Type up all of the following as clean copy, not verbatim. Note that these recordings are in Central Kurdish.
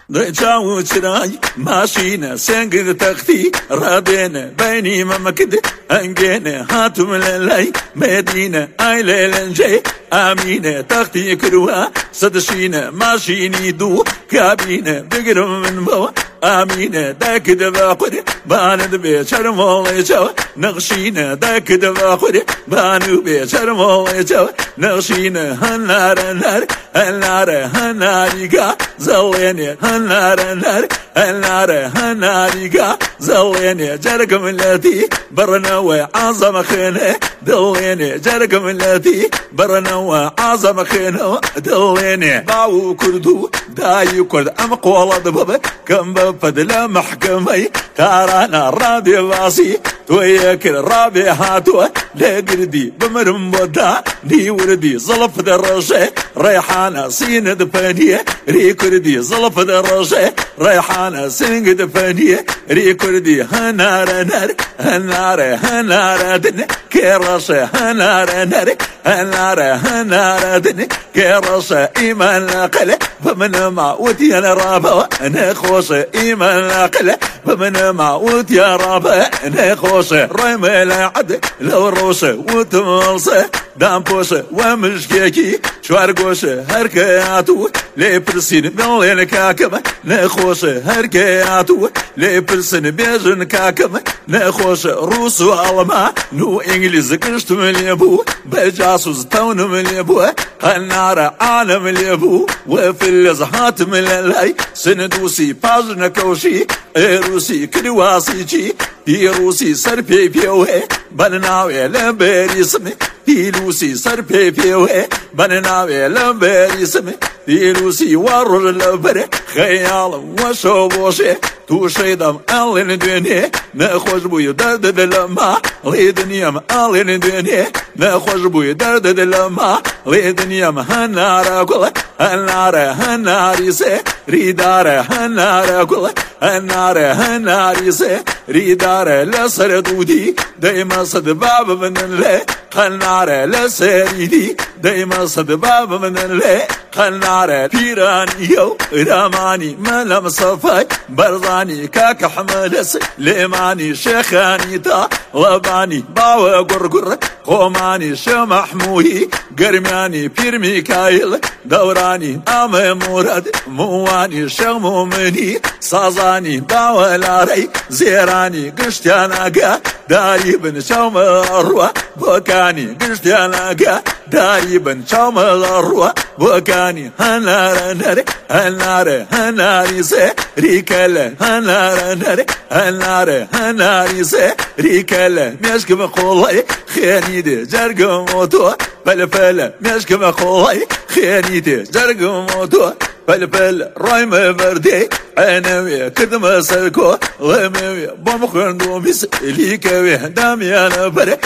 ضيجاو تراي ماشينا سنقد تختي رابينا بيني ما مكد انجينا هاتم للاي مدينة اي ليلنجي امينة تختي كروا صدشينا ماشيني دو كابينة بقرم من بوا امينة داك دباقر باند بيشر مولي جو نغشينا داك دباقر بانو بيشر مولي جو نغشينا هنار النار النار هناريقا زليني هنار النار النار هناريقا زليني جرقم التي برنوى عظم خينه دليني جرقم التي برنوى عظم خينه دليني باو كردو دايو كرد ام قولا دبب كم بفدلا محكمي تارانا رابي باسي تويكر رابي هاتو لقردي بمرم بدا دي وردي زلف درجة ريحانة سين دفانية ريكردي زلف درجة ريحانة سين دفانية ريكردي هنار نار هنار هنار دن كرشة هنار نار هنار هنار دن كرشة إيمان لقلة فمن معود يا رابا نخوش إيمان لقلة فمن معود يا رابا نخوش ريم العد لو روشة وتملصة دام بوشة ومشكيكي شوارقوشة هركياتو لبرسين بلين كاكم نخوشة هركياتو لبرسين بيجن كاكم نخوشة روس وعلما نو إنجليز كشت مليبو بجاسوس تون مليبو النار عالم مليبو وفي الزهات مللاي سندوسي باجن كوشي روسي كرواسي جي روسي سربي بيوه بناوي لبري سمي روسي سربي بيوه بناوي لبري سمي روسي ورر لبري خيال وشوبوشي توشي دم ألين دنيا نخوش بوي درد دلما لدنيا ألين دنيا نخوش بوي درد دلما لدنيا هنارا كل هنارا هناري سي ريدارا هنارا كل هنارا هناري سي ريدارا لسر دودي دايما صد باب من اللي خنارا لسريدي دايما صد باب من اللي خنارا بيرانيو راماني ملم صفاي برضاني كاك حمدس ليماني شيخاني تا لباني باوى قرقر قوماني شمحموي قرماني بير ميكايل دوراني ام مراد مواني شمومني صازاني باوى لاري زيراني قشتاناقا داري بن شوم الروى بوكاني قشتاناقا داري بن شوم الروى بوكاني هنار نار هنار هناري سي ريكاله هنار نار هنار هناري سي ريكاله مشك بقولي خيانيدي جرق موتو فلفل مشك بقولي خيانيدي جرق موتو فلفل رايم بردي عنوي كدم سركو غموي بمخندو بس ليكوي دامي انا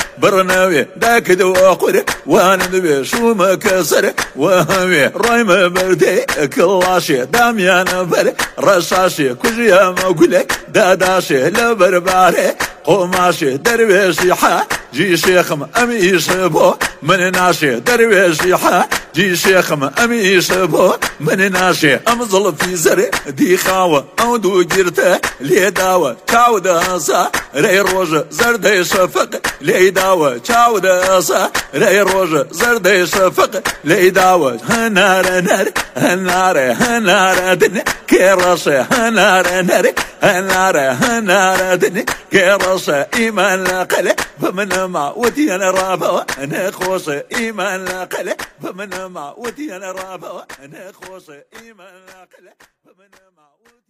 برناوي داك دو اقر وانا دبي شو مكسر وهوي رايم بردي كلاشي دامي انا رشاشي كجيا مقولي داداشي لبرباري قماشي درويشي حا جي شيخم امي شبو من ناشي درويشي حا جي شيخم امي شبو من ناشي امظل في زري دي خاوة او دو جيرته لي داوة چاو داسا ري روج زردي شفق لي داوة چاو داسا ري روج زردي شفق لي داوة هنار نار هنار هنار دن كرشه هنار نار هنار هنار دن كرشه إيمان لقلة فمن معودي أنا رابا أنا خوش إيمان لقلة فمن معودي أنا رابا أنا خوش إيمان لقلة فمن معودي